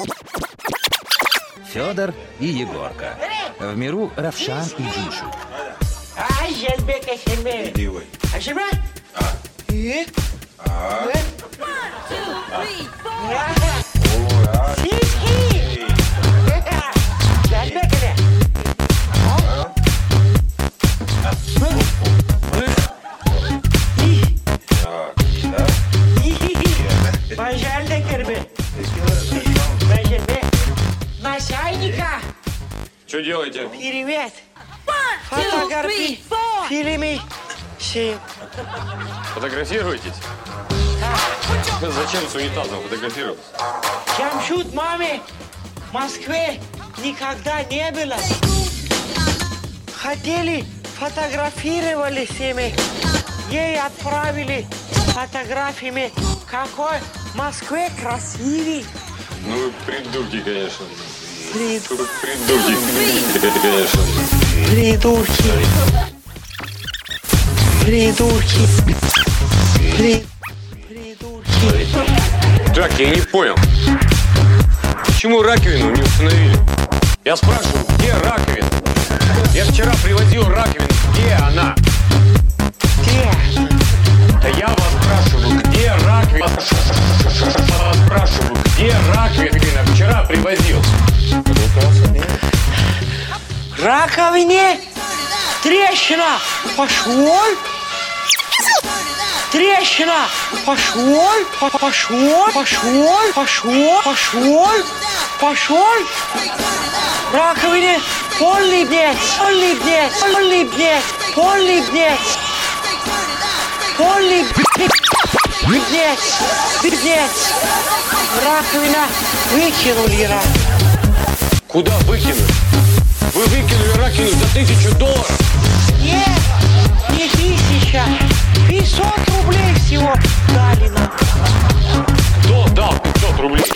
Федор и Егорка. В миру Равшан и Джишу. Что делаете? Привет. Фотографии. Фильмы. Фотографируетесь? Да. Зачем с унитазом фотографировать? Джамшут маме в Москве никогда не было. Хотели, фотографировали с ними. Ей отправили фотографиями. Какой в Москве красивый. Ну вы придурки, конечно. Придурки. Придурки, конечно. Придурки. Придурки. Придурки. Так, я не понял. Почему раковину не установили? Я спрашиваю, где раковина? Я вчера привозил раковину. Где она? Где? Да я вас спрашиваю, где раковина? Спрашиваю, где раковина? Вчера привозил. Раковине трещина. Пошел. Трещина. Пошел. Пошел. Пошел. Пошел. Пошел. Пошел. Раковине полибнец. Полибнец. Полибнец. Полибнец. Полибнец. Полибнец. Раковина выкинули. Куда выкинуть? Вы выкинули раковину за $1000. Нет, не 1000. 500 рублей всего дали нам. Кто дал 500 рублей?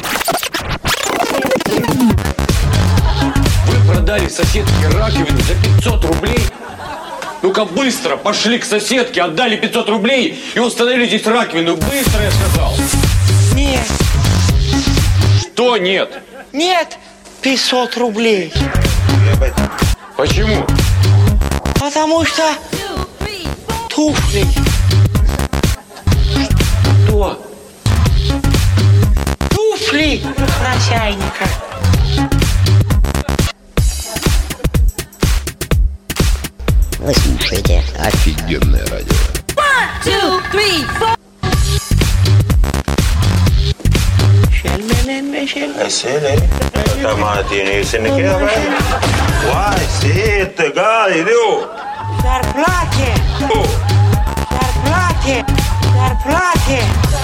Вы продали соседке раковину за 500 рублей? Ну-ка быстро пошли к соседке, отдали 500 рублей и установили здесь раковину. Быстро, я сказал. Нет. Что нет? Нет 500 рублей. Почему? Потому что туфли. Что? Туфли красавника. Вы слушаете офигенное радио. 1, 2, 3, 4. Mesele. Tamam, seni kıyafet. Vay, sitte galido. Зарплате. Зарплате. Зарплате.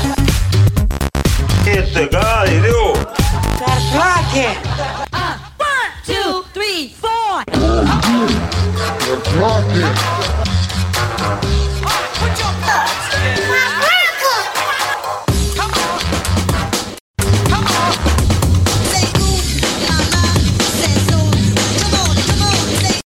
Sitte galido. Зарплате. 1, 2, 3, 4.